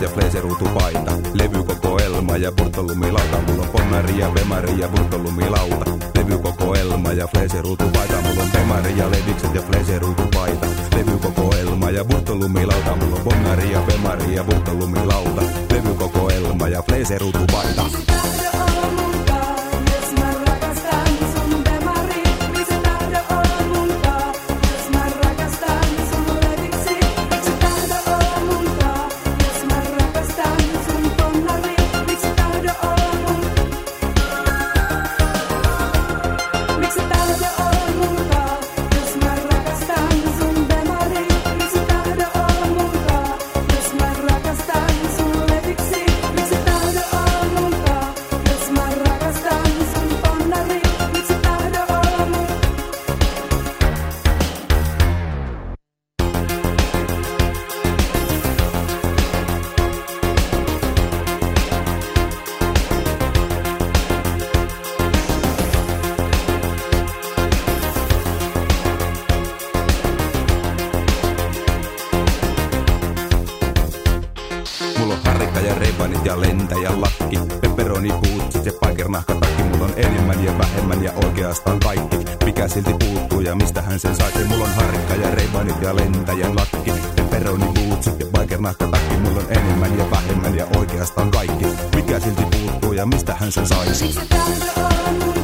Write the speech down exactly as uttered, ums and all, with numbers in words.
ja fleeseruutupaita. Levykokoelma ja burtolumilauta. Mulla on ponnari ja bemari ja burtolumilauta. Levykokoelma ja fleeseruutupaita. Mulla on bemari ja levikset ja fleeseruutupaita. Levykokoelma ja burtolumilauta. Mulla on ponnari ja bemari ja burtolumilauta. Levykokoelma ja fleeseruutupaita. Ja rebanit ja lentäjä lakki, pepperoni puutsit ja paikernahkatakki. Mulla on enemmän ja vähemmän ja oikeastaan kaikki. Mikä silti puuttuu ja mistähän sen saisi? Mulla on harikka ja rebanit ja lentäjän lakki, pepperoni puutsit ja paikernahkatakki. Mulla on enemmän ja vähemmän ja oikeastaan kaikki. Mikä silti puuttuu ja mistähän sen saisi?